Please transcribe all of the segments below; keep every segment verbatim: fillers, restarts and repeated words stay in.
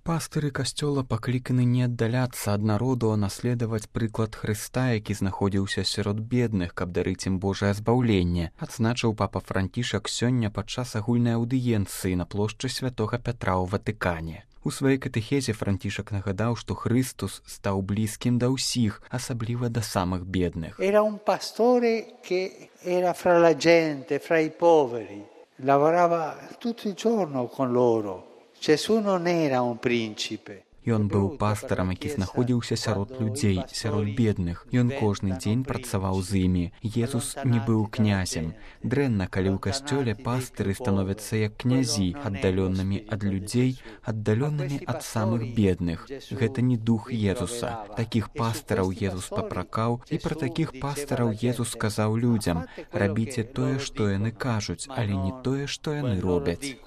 Пастыры касцёла пакліканы не аддаляцца ад народу, а наследаваць прыклад Хрыста, які знаходзіўся сярод бедных, каб дарыць ім Божае збаўленне, адзначыў папа Францішак сёння падчас агульнай аўдыенцыі на плошчы святога Пятра ў Ватыкане. У сваёй катэхезе Францішак нагадаў, што Христус стаў блізкім да ўсіх, асабліва да самых бедных. Era un pastore che era fra la gente, fra i poveri, lavorava tutto il giorno con loro. Gesù non era un principe. Ён быў пастарам, які знаходзіўся сярод людзей, сярод бедных. Ён кожны дзень працаваў з імі. Езус не быў князем. Дрэнна, калі ў касцёле пастыры становяцца як князі, аддаленнымі ад людзей, аддаленнымі ад самых бедных. Гэта не дух Езуса. Такіх пастараў Езус папракаў, і пра такіх пастараў Езус сказаў людзям: рабіце тое, што яны кажуць, але не тое, што яны робяць.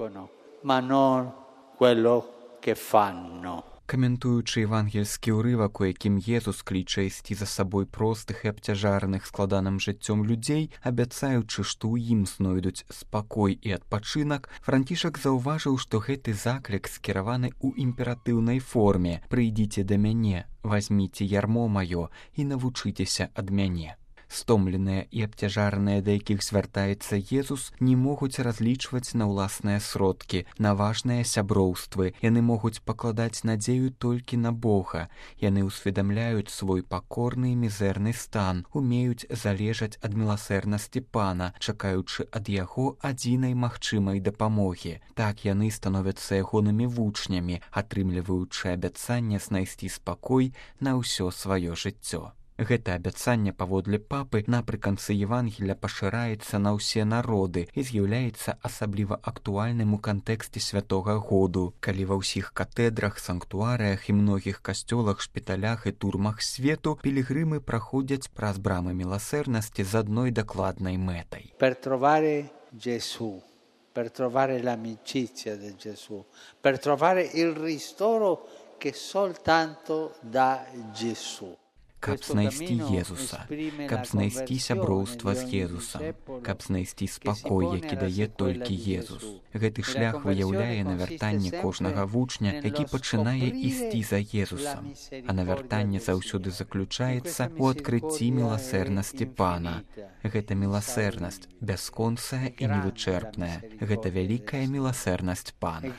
Каментуючы евангельскі ўрывак, у якім Езус кліча ісці за сабой простых і абцяжараных складаным жыццём людзей, абяцаючы, што ў ім знойдуць спакой і адпачынак, Францішак заўважыў, што гэты заклік скіраваны ў імператыўнай форме: «Прыйдзіце да мяне, вазьміце ярмо маё і навучыцеся ад мяне». Стомленыя і абцяжараныя, да якіх звяртаецца Езус, не могуць разлічваць на ўласныя сродкі, на важныя сяброўствы. Яны могуць пакладаць надзею толькі на Бога. Яны ўсведамляюць свой пакорны і мізэрны стан, умеюць залежаць ад міласэрнасці Пана, чакаючы ад яго адзінай магчымай дапамогі. Так яны становяцца ягонымі вучнямі, атрымліваючы абяцанне знайсці спакой на ўсё сваё жыццё. Гэта абяцанне, паводле папы, напрыканцы Евангелля пашыраецца на ўсе народы і з'яўляецца асабліва актуальным у кантэксце святога году, калі ва ўсіх катэдрах, санктуарыях і многіх касцёлах, шпіталях і турмах свету пілігрымы праходзяць праз брамы міласэрнасці з адной дакладнай мэтай. Per trovare Gesù, per trovare l'amicizia di Gesù, per trovare il ristoro che soltanto dà Gesù. Каб знайсці Езуса, каб знайсці сяброўства з Езусам, каб знайсці спакой, які дае толькі Езус. Гэты шлях выяўляе навяртанне кожнага вучня, які пачынае ісці за Езусам. А навяртанне заўсёды заключаецца ў адкрыцці міласэрнасці Пана. Гэта міласэрнасць бясконцая і невычэрпная. Гэта вялікая міласэрнасць Пана.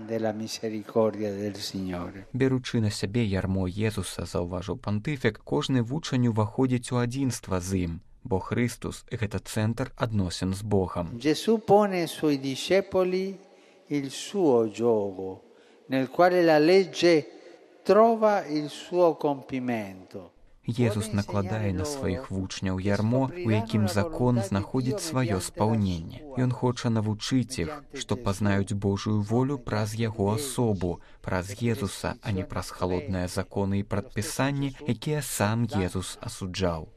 Беручы на сябе ярмо Езуса, заўважыў пантыфік, кожны вучань уваходзіць у адзінства з ім, бо Христус – гэта цэнтр адносін з Богам. Gesù pone ai suoi discepoli il suo gioco, nel quale la legge trova il suo compimento. Езус накладае на сваіх вучняў ярмо, у якім закон знаходзіць сваё спаўненне. Ён хоча навучыць іх, што пазнаюць Божую волю праз яго асобу, праз Езуса, а не праз халодныя законы і прадпісанні, якія сам Езус асуджаў.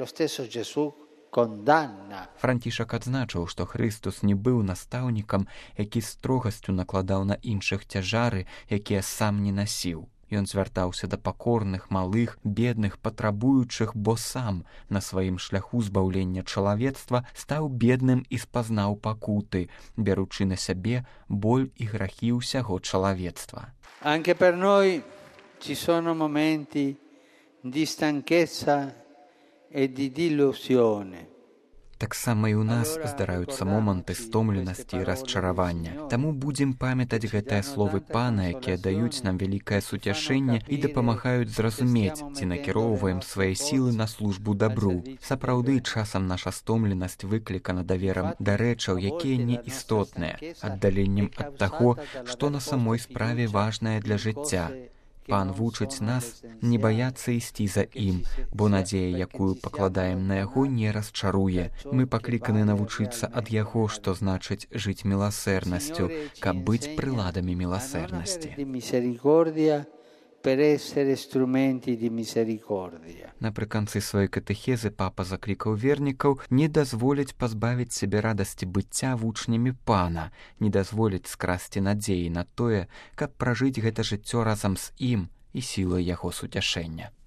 Францішак адзначыў, што Христус не быў настаўнікам, які строгасцю накладаў на іншых цяжары, якія сам не насіў. Ён звяртаўся да пакорных, малых, бедных, патрабуючых, бо сам на сваім шляху збаўлення чалавецтва стаў бедным і спазнаў пакуты, бяручы на сябе боль і грахі ўсяго чалавецтва. Anche per noi ci sono momenti di stanchezza e di delusione. Таксама і ў нас здараюцца моманты стомленасці і расчаравання. Таму будзем памятаць гэтыя словы Пана, якія даюць нам вялікае суцяшэнне і дапамагаюць зразумець, ці накіроўваем свае сілы на службу дабру. Сапраўды, часам наша стомленасць выклікана даверам да рэчаў, якія не істотныя, аддаленнем ад таго, што на самой справе важнае для жыцця. Пан вучыць нас не баяцца ісці за ім, бо надзея, якую пакладаем на яго, не расчаруе. Мы пакліканы навучыцца ад яго, што значыць жыць міласэрнасцю, каб быць прыладамі міласэрнасці. Напрыканцы сваёй катэхезы папа заклікаў вернікаў не дазволіць пазбавіць сябе радасці быцця вучнямі Пана, не дазволіць скрасці надзеі на тое, каб пражыць гэта жыццё разам з ім і сілай яго суцяшэння.